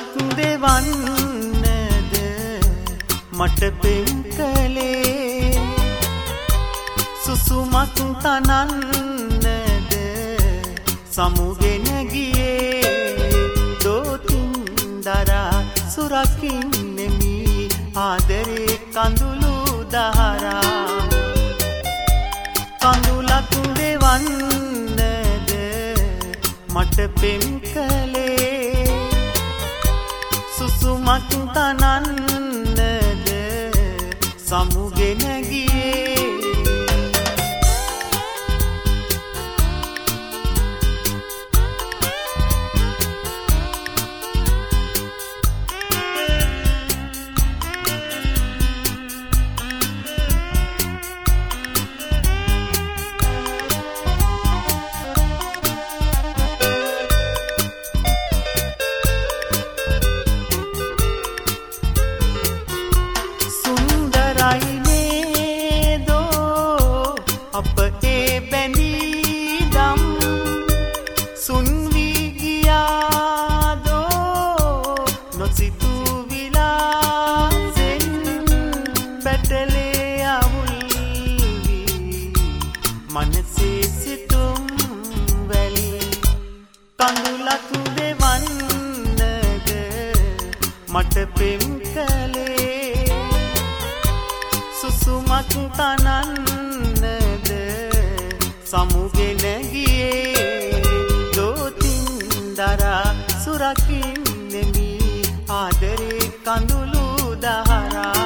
කඳුලක් දෙවන්නද මට පෙම් කළේ සුසුමක් තනන්නද සමුගෙන ගියේ දෝතින් දරා සුරකින්නෙමි ආදරේ කඳුළු දහරා කඳුලක් දෙවන්නද මට පෙම් කළේ සුසුමක් තනන්නද සමුගෙන ගියේ අප ඒ බැඳී දම් සුන් වී ගියාදෝ නොසිතූ විලාසෙන් පැටලේ අවුල් වී මනසේ සිතුම් වැලි කඳුලක් දෙවන්නද මට පෙම් කළේ සුසුමක් තනන්නද සමුගෙන ගියේ දෝතින් දරා සුරකින්නෙමි ආදරේ කඳුළු දහරා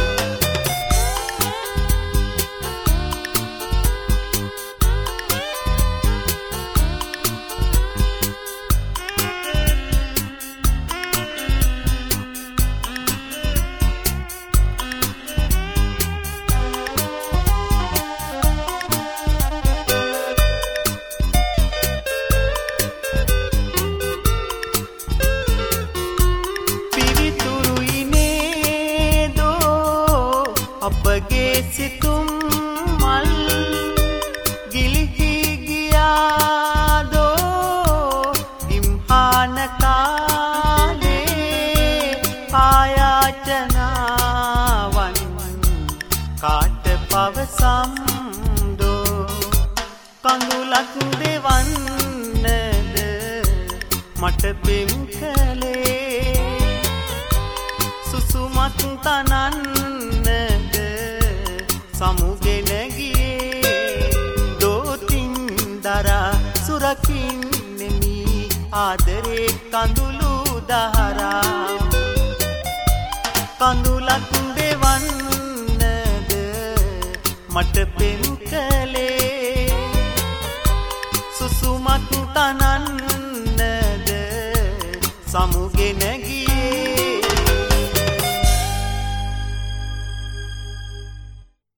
අපගේ සිතුම් මල් ගිලිහි ගියාදෝ ඉම්හාන කාලේ ආයාචනාවන් කාට පවසම්දෝ කඳුලක් දෙවන්නද මට පෙම් කළේ සුසුමක් තනන්නද සමුගෙන ගියේ දෝතින් දරා සුරකින්නෙමි ආදරේ කඳුළු දහරා කඳුලක් දෙවන්නද මට පෙම් කළේ සුසුමක් තනන්නද සමුගෙන ගියේ